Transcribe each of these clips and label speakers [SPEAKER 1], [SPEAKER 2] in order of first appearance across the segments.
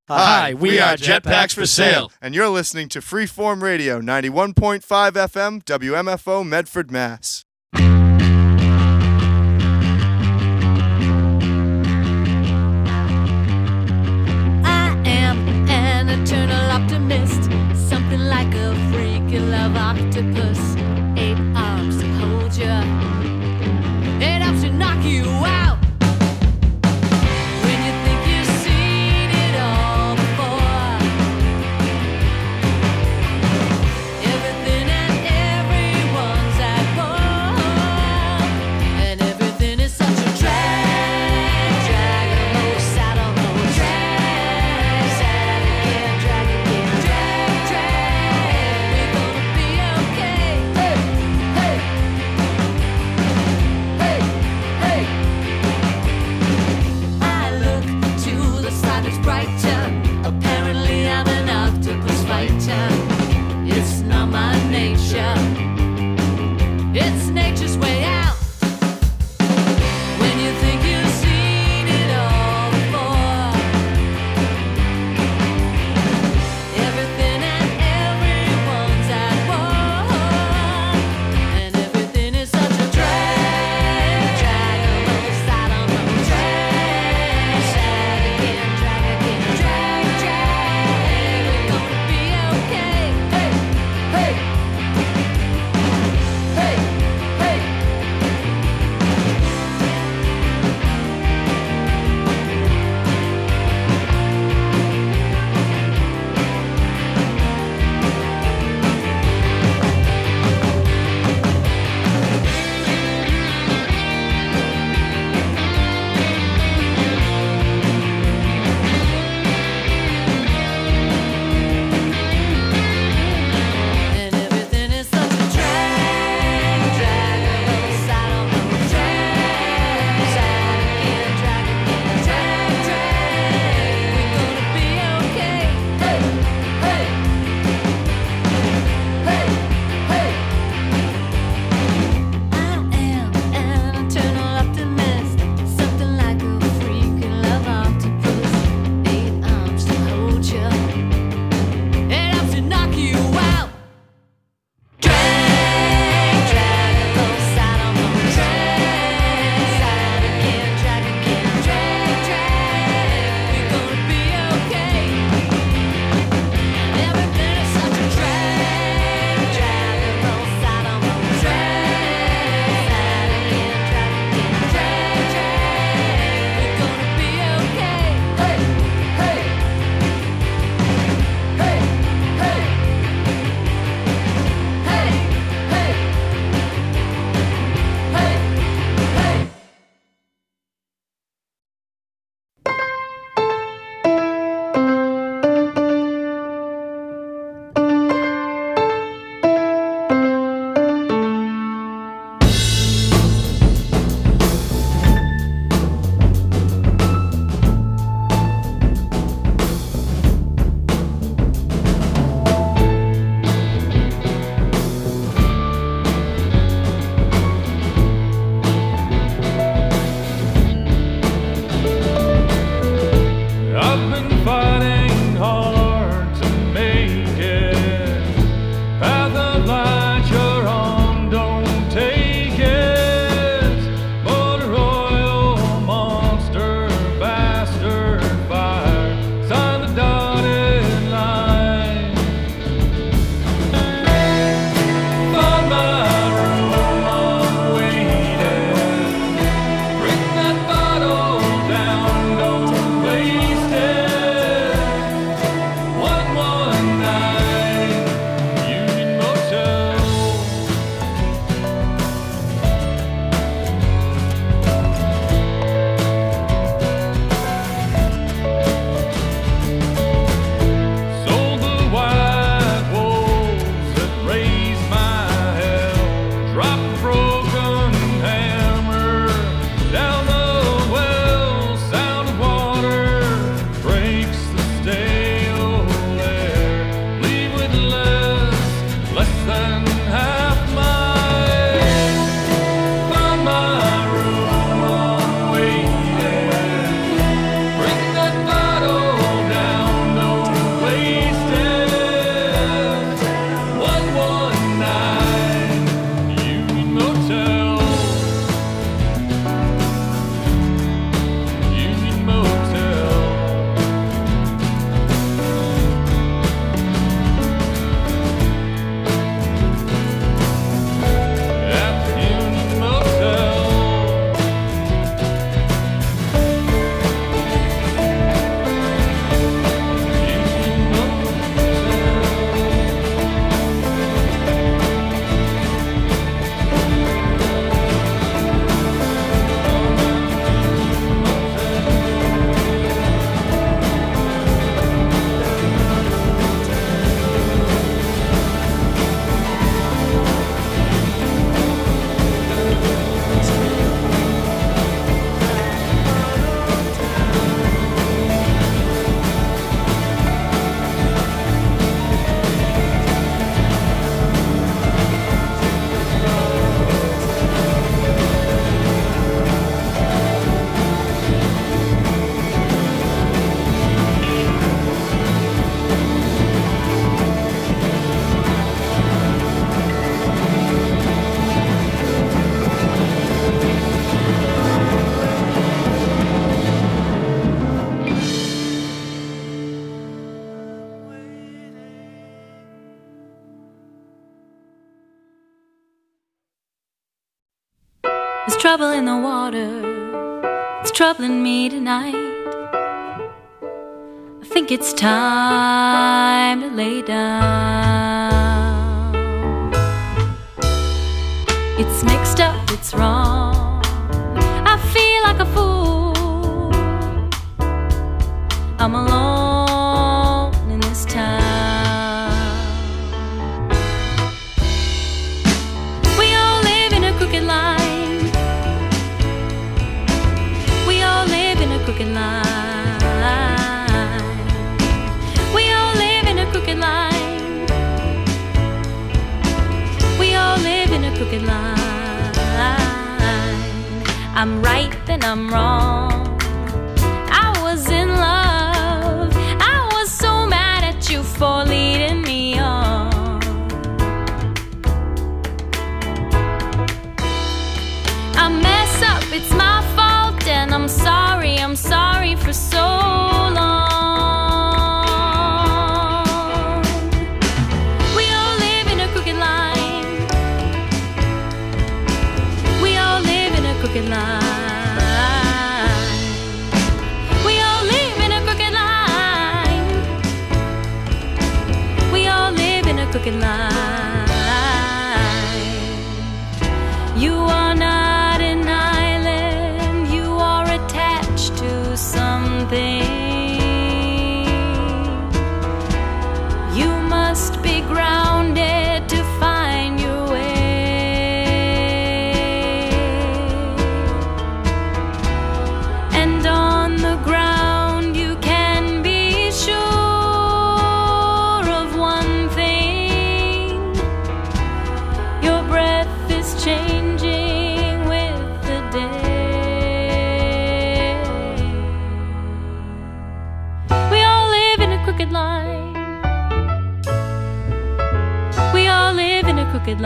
[SPEAKER 1] Hi, we are Jetpacks for Sale.
[SPEAKER 2] And you're listening to Freeform Radio, 91.5 FM, WMFO, Medford, Mass.
[SPEAKER 3] I am an eternal optimist, something like a freaky love octopus. 8 arms to hold you, 8 arms to knock you out. When you think you've seen it all before, everything and everyone's at war. trouble in the water, it's troubling me tonight. I think it's time to lay down. It's mixed up, it's wrong, I feel like a fool. I'm alone in this town. We all live in a crooked line. We all live in a crooked line. We all live in a crooked line. We all live in a crooked line. I'm right, then I'm wrong. I was in love. I was so mad at you for leading me on. I mess up, it's my fault, and I'm sorry for so long. We all live in a crooked line. We all live in a crooked line. We all live in a crooked line. We all live in a crooked line. You are not an island, you are attached to something. You must be grounded to find your way. And on the ground you can be sure of one thing: your breath is changing with the day. We all live in a crooked line. We all live in a crooked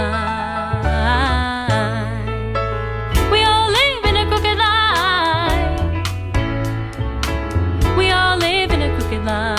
[SPEAKER 3] line. We all live in a crooked line. We all live in a crooked line.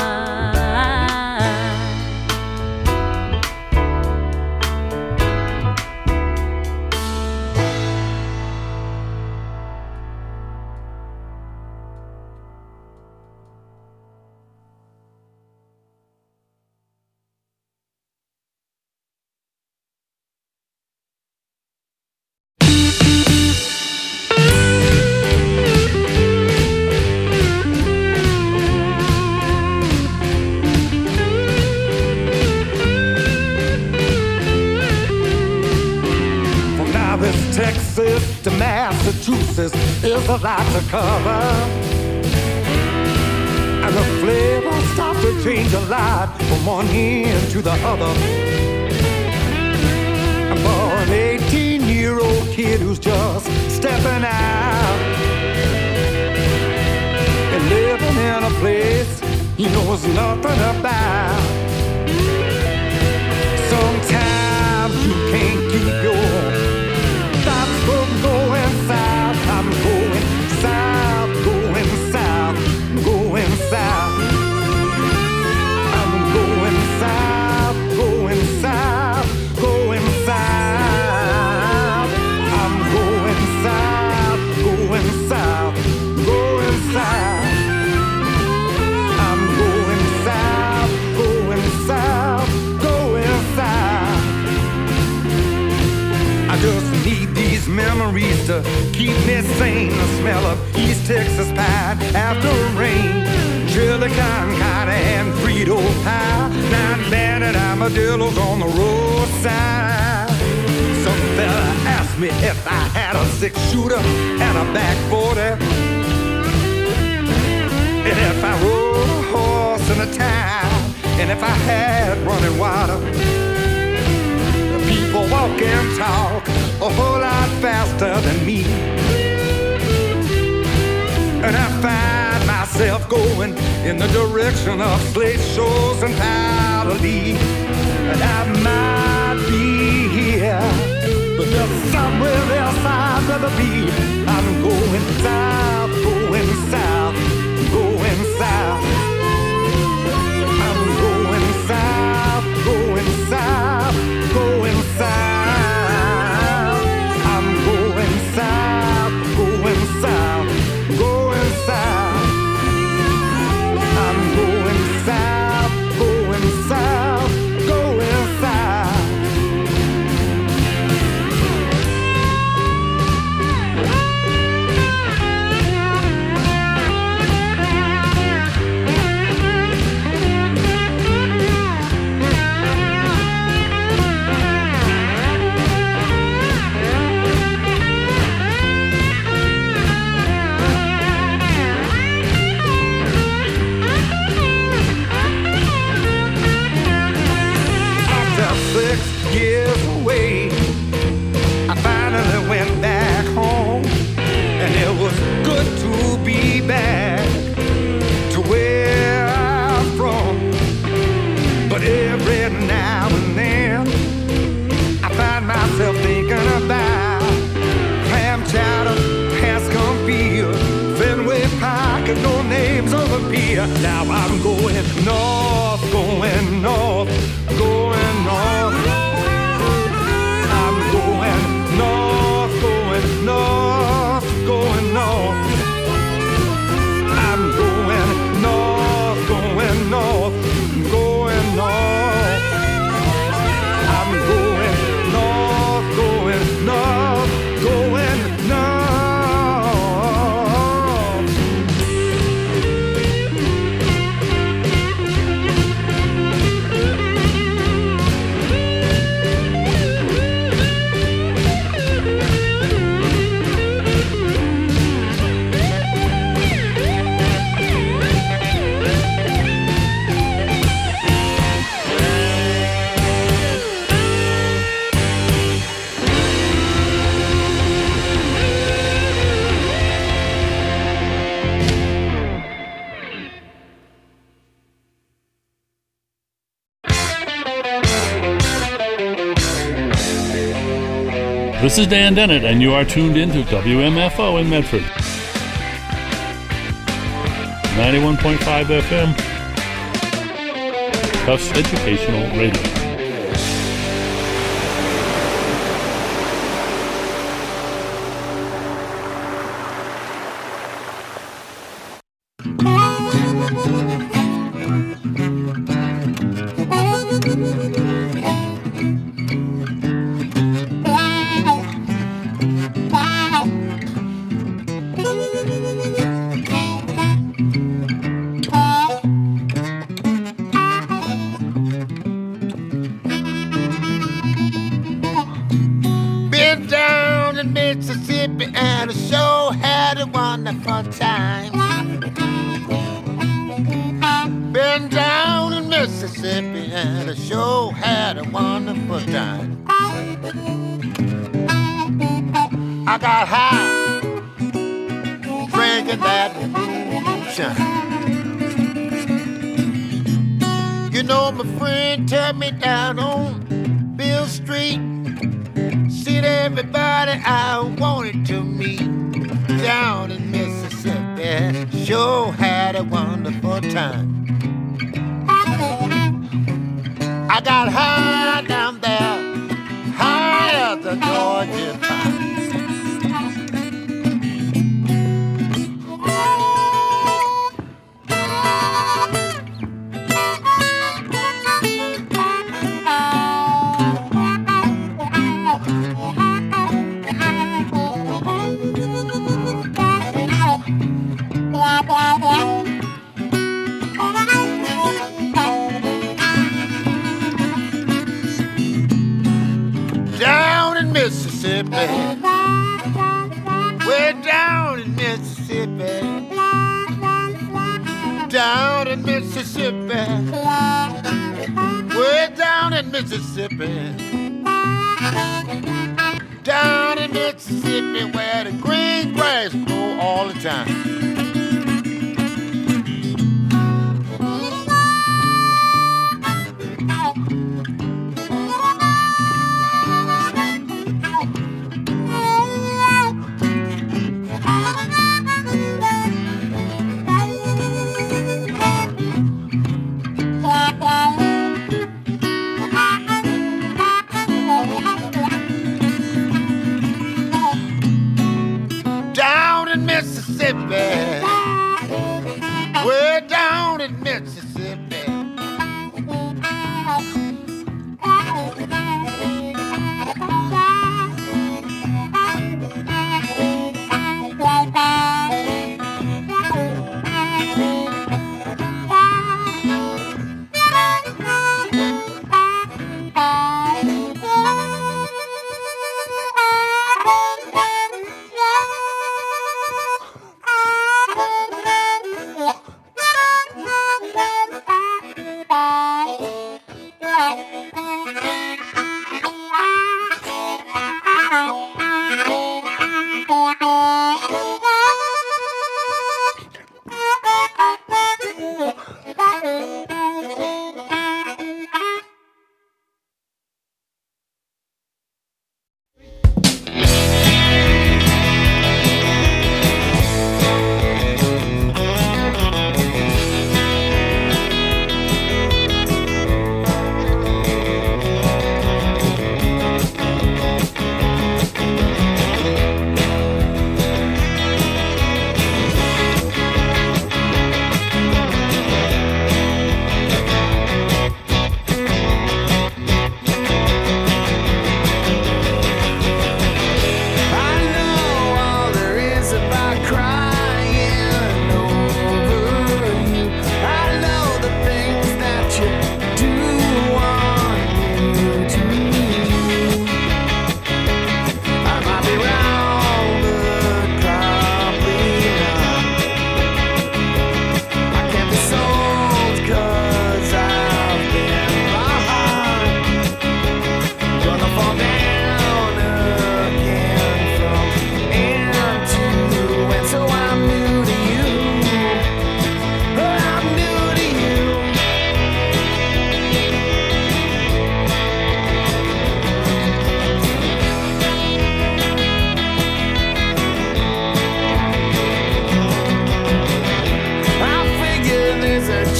[SPEAKER 4] From Dallas, Texas to Massachusetts is a lot to cover. And the flavor starts to change a lot from one end to the other. And for an 18-year-old kid who's just stepping out and living in a place he knows nothing about, sometimes you can't keep your thoughts from going south. I'm going south, going south, going south. I'm going south, going south, going south. I'm going south, going south, going south. I'm going south, going south, going south. I just need these memories to keep me sane. The smell of East Texas pie after rain, chili con carne and Frito pie, 9-banded armadillos on the roadside. Some fella asked me if I had a 6-shooter and a back 40, and if I rode a horse in a town, and if I had running water. People walk and talk a whole lot faster than me, and I find myself going in the direction of slate shows and powder leaf. And I might be here, but there's somewhere else I'd rather be. I'm going south, going south, going south. I'm going south, going south, going south. I'm going south. I'm going north, going north, going north. I'm going north, going north, going north. I'm going north, going north, going north. I'm going north, going north, going north.
[SPEAKER 5] This is Dan Dennett, and you are tuned in to WMFO in Medford. 91.5 FM. Tufts Educational Radio.
[SPEAKER 6] Mississippi and I sure had a wonderful time. Been down in Mississippi and I sure had a wonderful time. I got high drinking that moonshine. You know my friend took me down on Bill Street. Seen everybody I wanted to meet down in Mississippi. Sure had a wonderful time. I got high down there, high as the Georgia pine. Down in Mississippi, way down in Mississippi, down in Mississippi, way down in Mississippi, down in Mississippi, where the green grass grow all the time. Down in Mississippi, way down in Mississippi.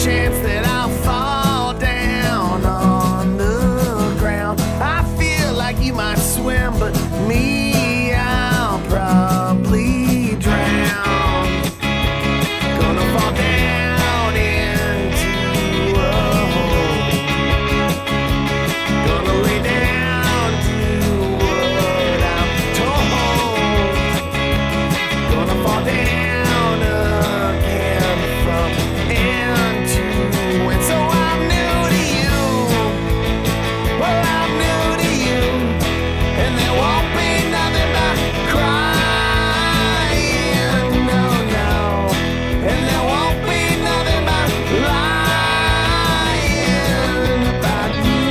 [SPEAKER 7] chance that I'll fall down on the ground. I feel like you might swim, but me, I'll probably drown. Gonna fall down into a hole. Gonna lay down to what I'm told. Gonna fall down again from end to end. So I'm new to you. Well, I'm new to you. And there won't be nothing but crying. No, no. And there won't be nothing but lying about you.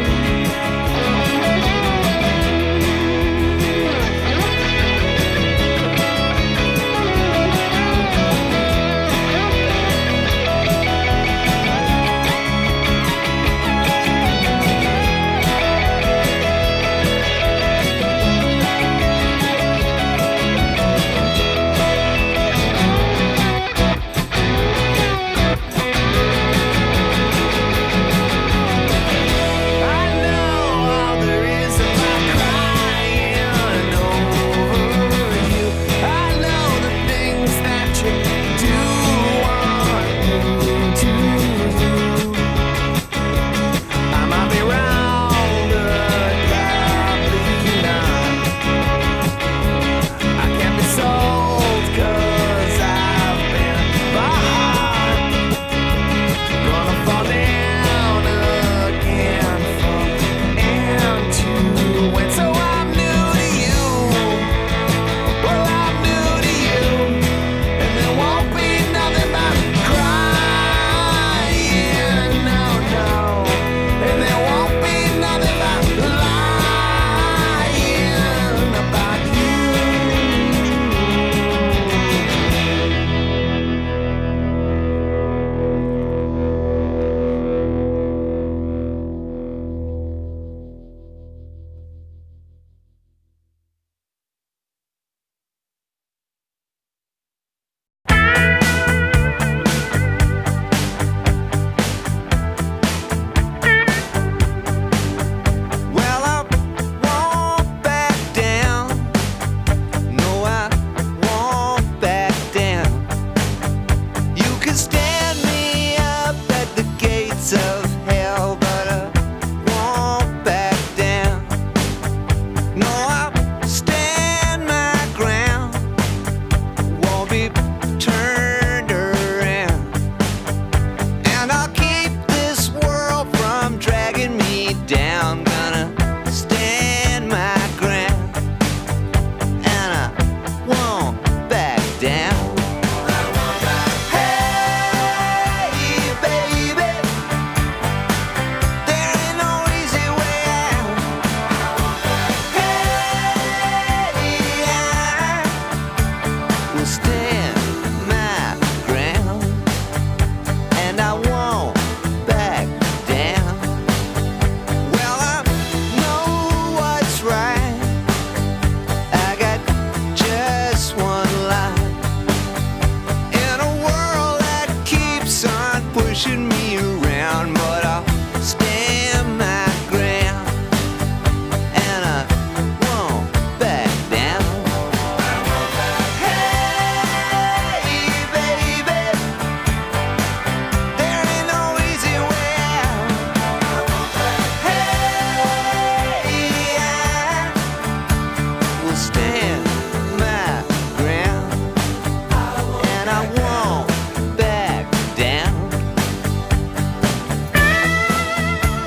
[SPEAKER 7] I know all there is about crying over you. I know the things that you do want to do. I might be wrong, but probably not. I can't be sold 'cause I've been bought. Gonna fall down again from end to end. So I'm new to you. Well, I'm new to you. And there won't be nothing but crying. No, no. And there won't be nothing but lying about you. Well, I won't back down. No, I won't back down. You can stand me up at the gates of hell, but I won't back down. No, I'll stand my ground. Won't be turned around. And I'll keep this world from dragging me down. Gonna stand my ground. And I won't back down. Hey, baby. There ain't no easy way out. Hey, I will stand my ground. And I won't back down. Well, I know what's right. I got just one life. In a world that keeps on pushing me around, but I'll stand my ground. And I won't back down. Hey, baby. There ain't no easy way out. Hey, I will stand my ground. And I won't back down.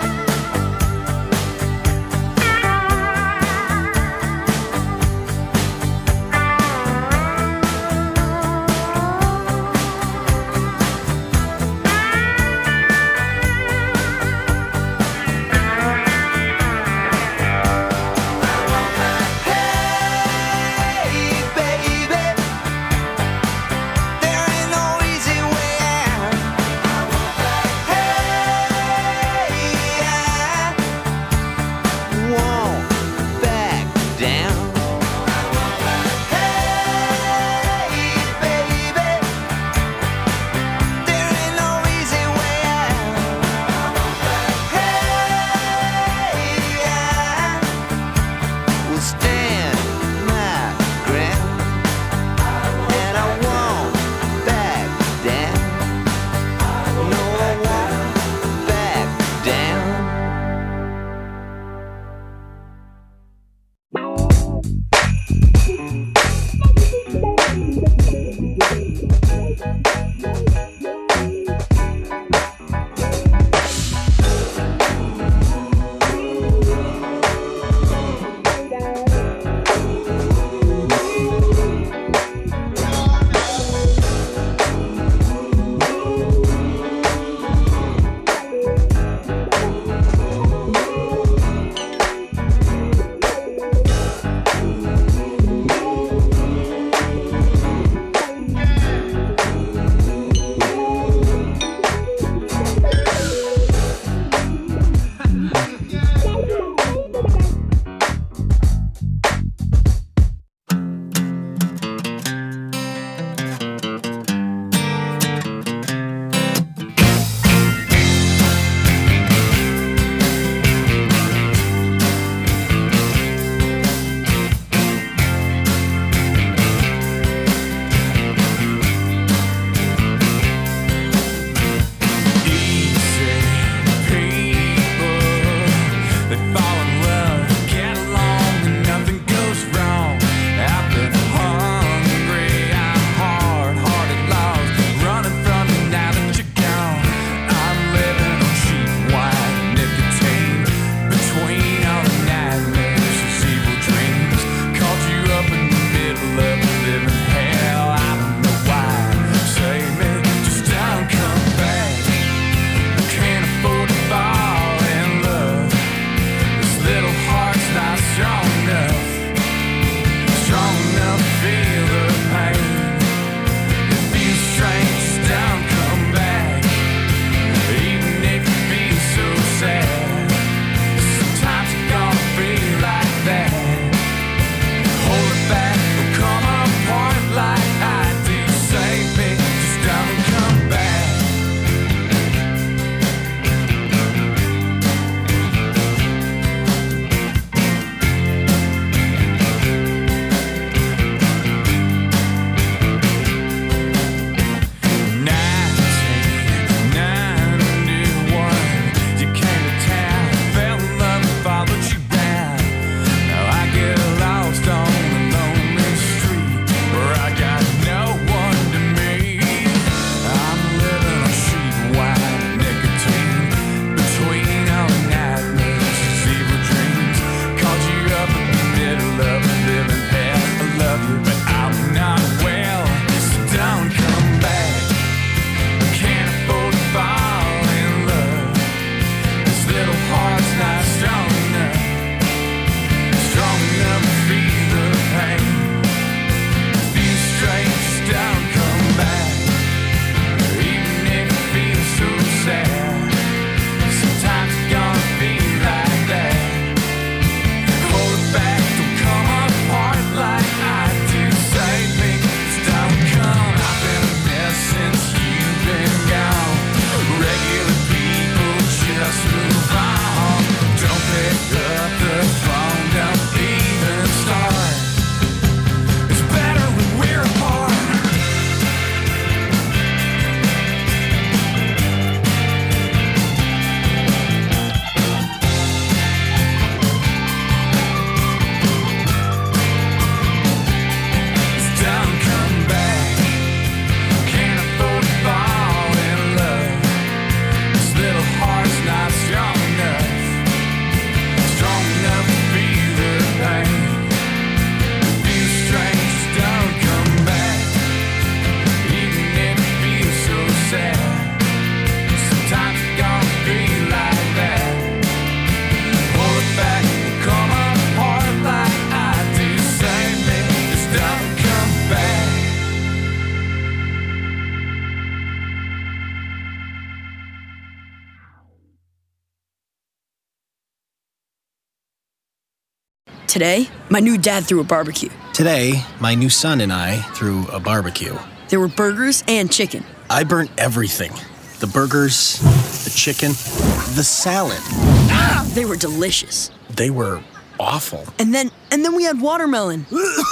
[SPEAKER 8] Today, my new dad threw a barbecue.
[SPEAKER 9] Today, my new son and I threw a barbecue.
[SPEAKER 8] There were burgers and chicken.
[SPEAKER 9] I burnt everything. The burgers, the chicken, the salad.
[SPEAKER 8] They were delicious.
[SPEAKER 9] They were awful.
[SPEAKER 8] And then we had watermelon.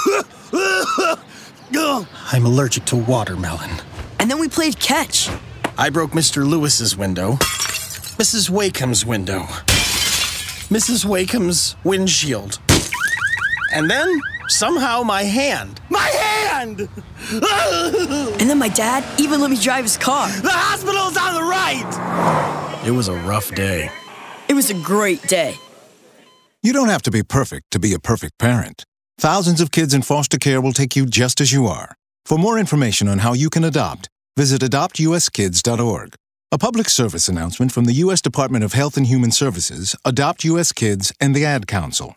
[SPEAKER 9] I'm allergic to watermelon.
[SPEAKER 8] And then we played catch.
[SPEAKER 9] I broke Mr. Lewis's window, Mrs. Wakeham's window, Mrs. Wakeham's windshield. And then, somehow, my hand. My hand!
[SPEAKER 8] And then my dad even let me drive his car.
[SPEAKER 9] The hospital's on the right! It was a rough day.
[SPEAKER 8] It was a great day.
[SPEAKER 10] You don't have to be perfect to be a perfect parent. Thousands of kids in foster care will take you just as you are. For more information on how you can adopt, visit adoptuskids.org. A public service announcement from the U.S. Department of Health and Human Services, Adopt U.S. Kids, and the Ad Council.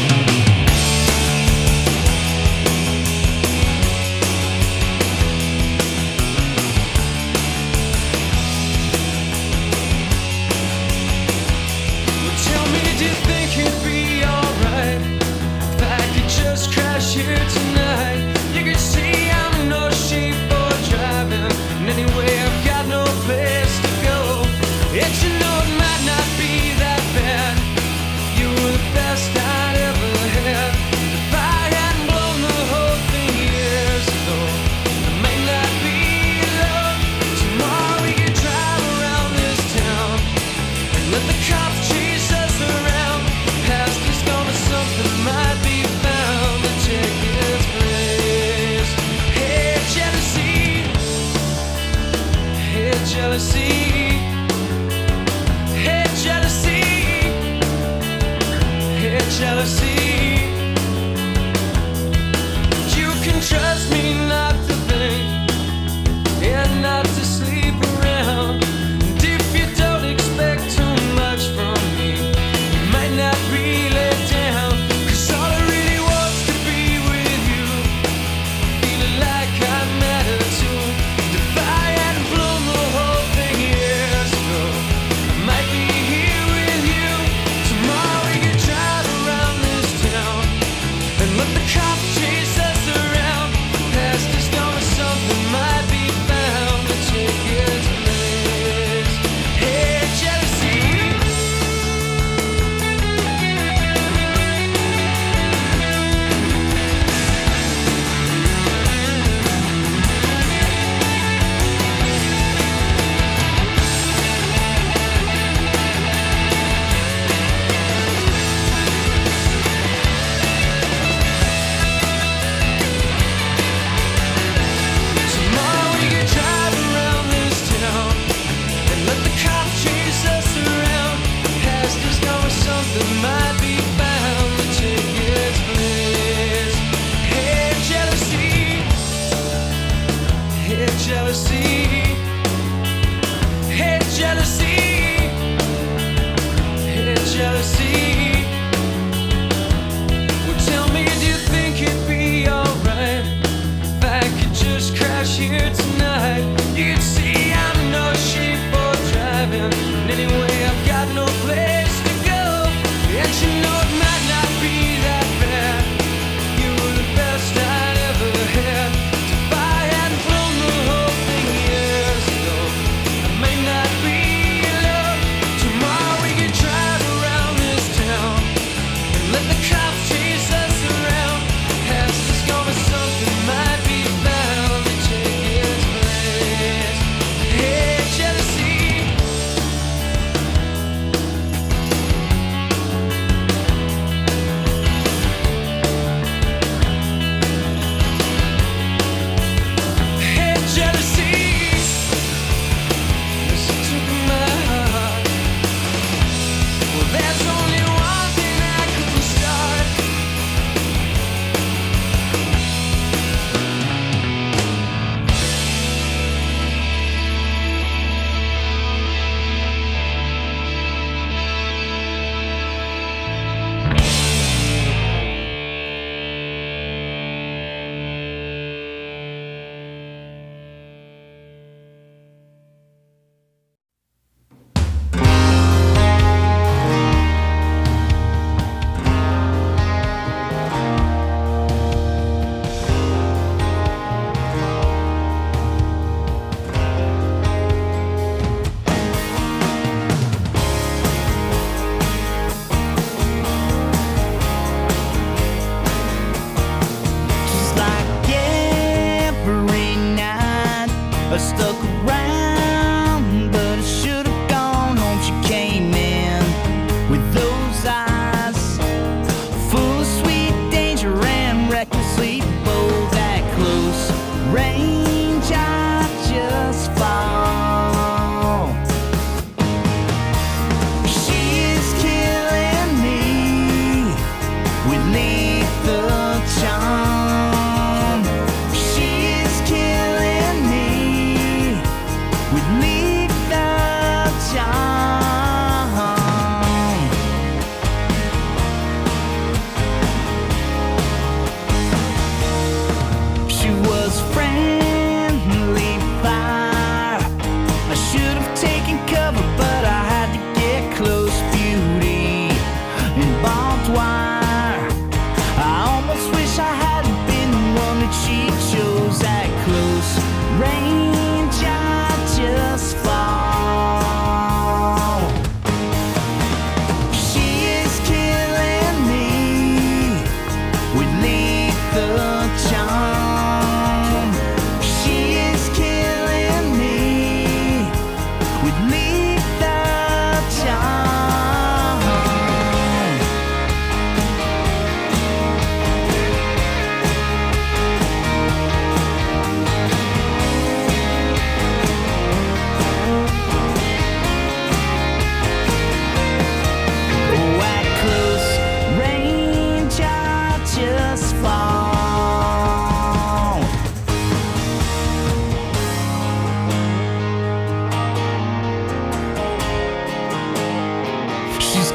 [SPEAKER 7] Here tonight, you can see I'm no sheep or driving. And anyway, I've got no place to go. Yet you know it might not be that bad. You were the best I'd ever had. If I hadn't blown the whole thing years ago, it may not be love. Tomorrow we can drive around this town and let the cops chase us around. Past is gone, but something might be found. Jealousy, hey jealousy, hey jealousy. You can trust me not to think and not to sleep around. And if you don't expect too much from me, you might not be let down. 'Cause all I really wants to be with you, feeling like I matter too. If I hadn't blown the whole thing years ago, I might be here with you. Tomorrow we can drive around this town and let the cops chase us around. Past is gone, but something might be found to take its place. Hey, jealousy. Tomorrow we can drive around this town and let the cops chase us around. Past is gone, but something might be found to take its place. Hey, jealousy. Hey, jealousy. Hey, jealousy. Hey, jealousy. Well, tell me, do you think it'd be alright if I could just crash here tonight? You can see I'm no sheep for driving. And anyway, I've got no place to go. And you know it might not be that bad. You were the best I'd ever had. If I hadn't blown the whole thing years ago, I may not be love. Tomorrow we can drive around this town and let the cops chase us around. Past is gone, but something might be found to take its place. Hey, jealousy.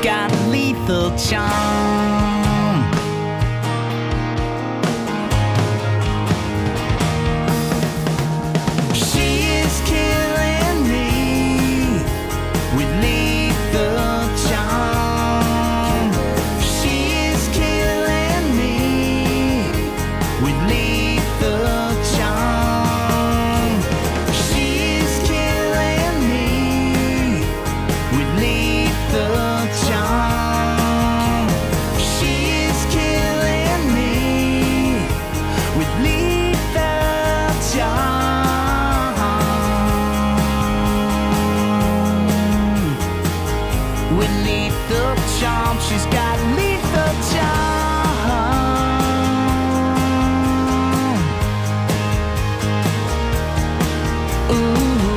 [SPEAKER 11] got lethal charm. She is killing me with lethal charm. She is killing me with lethal charm. She is killing me with lethal charm. She is killing me with lethal charm. With lethal charm, she's got lethal charm. Ooh.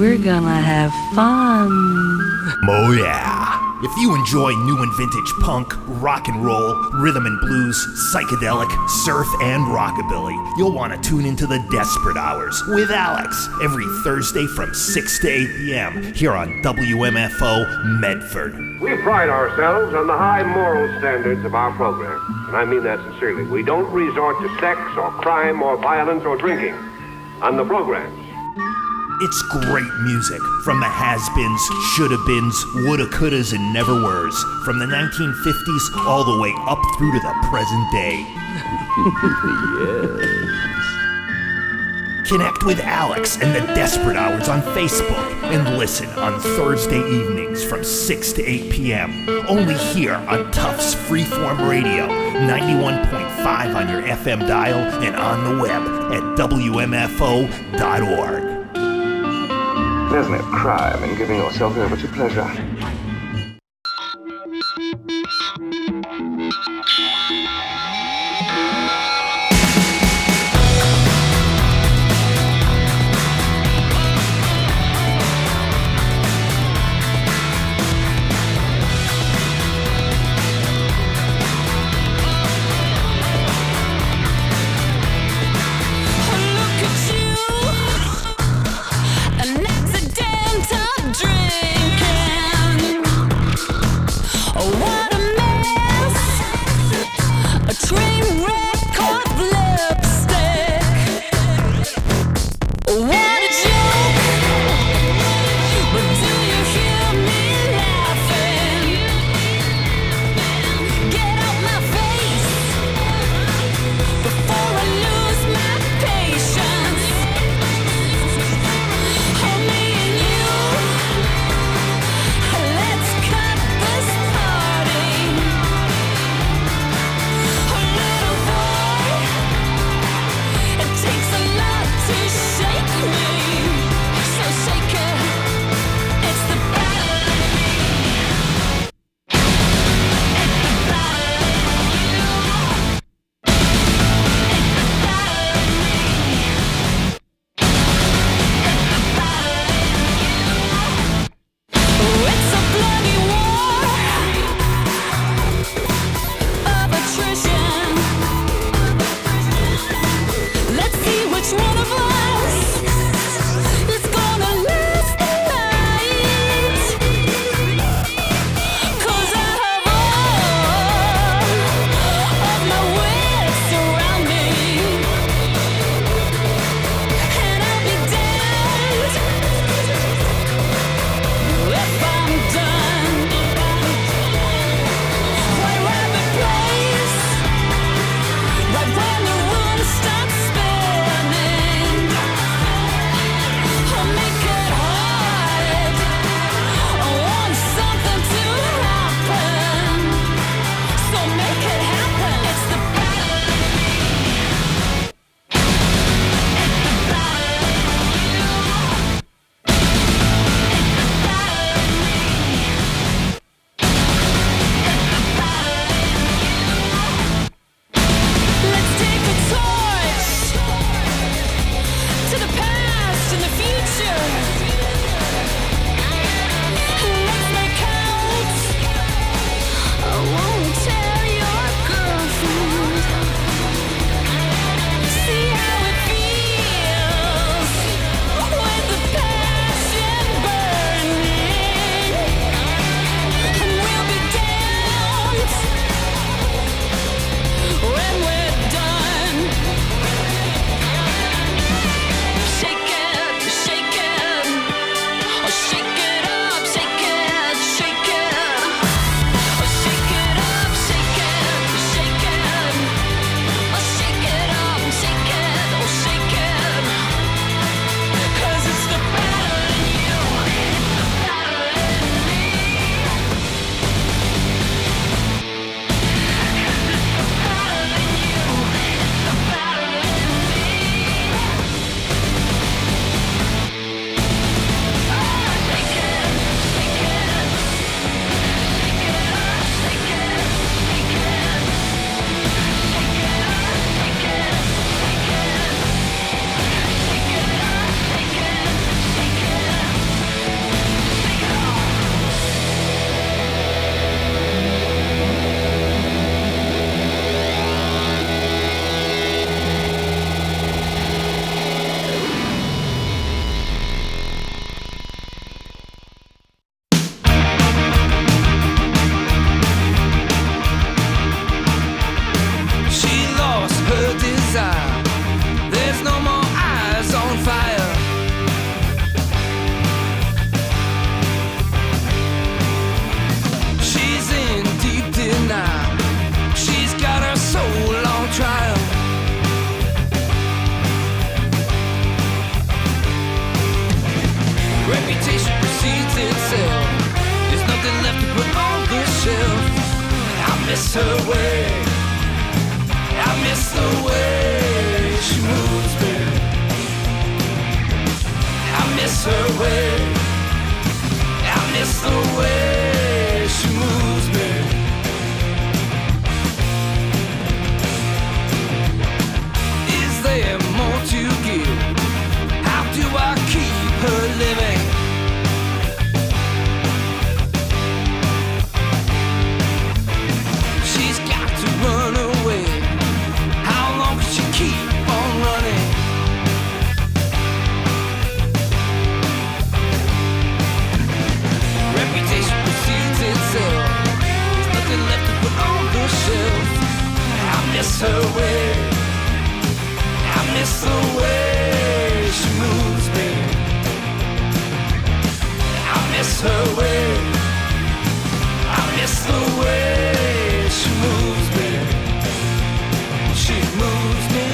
[SPEAKER 11] we're gonna have fun.
[SPEAKER 12] Oh yeah. If you enjoy new and vintage punk, rock and roll, rhythm and blues, psychedelic, surf, and rockabilly, you'll want to tune into the Desperate Hours with Alex every Thursday from 6 to 8 p.m. here on WMFO Medford.
[SPEAKER 13] We pride ourselves on the high moral standards of our program, and I mean that sincerely. We don't resort to sex or crime or violence or drinking on the programs.
[SPEAKER 12] It's great music from the has-beens, shoulda-beens, woulda-couldas, and never-weres, from the 1950s all the way up through to the present day. Yes. Connect with Alex and the Desperate Hours on Facebook and listen on Thursday evenings from 6 to 8 p.m. Only here on Tufts Freeform Radio, 91.5 on your FM dial and on the web at WMFO.org.
[SPEAKER 14] There's no crime in giving yourself over to pleasure.
[SPEAKER 3] What a mess, a train wreck.
[SPEAKER 7] her way. I miss the way she moves me. Is there more to give? How do I keep her living? She's got to run away. How long can she keep on running? Reputation precedes itself. There's nothing left to put on the shelf. I miss her way. I miss the way she moves me. I miss her way. I miss the way she moves me. She moves me.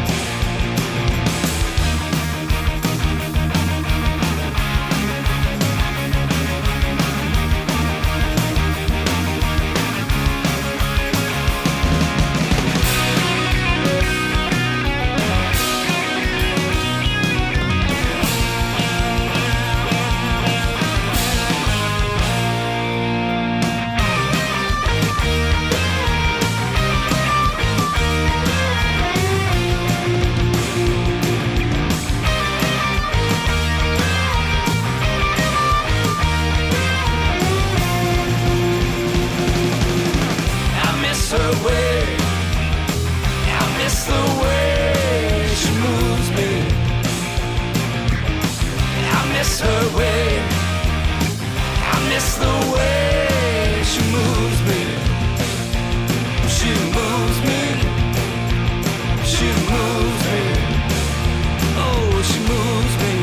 [SPEAKER 7] Her way. I miss the way she moves me. I miss her way. I miss the way she moves me. She moves me. She moves me. Oh, she moves me.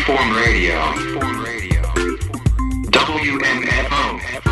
[SPEAKER 15] Freeform Radio. WMFO.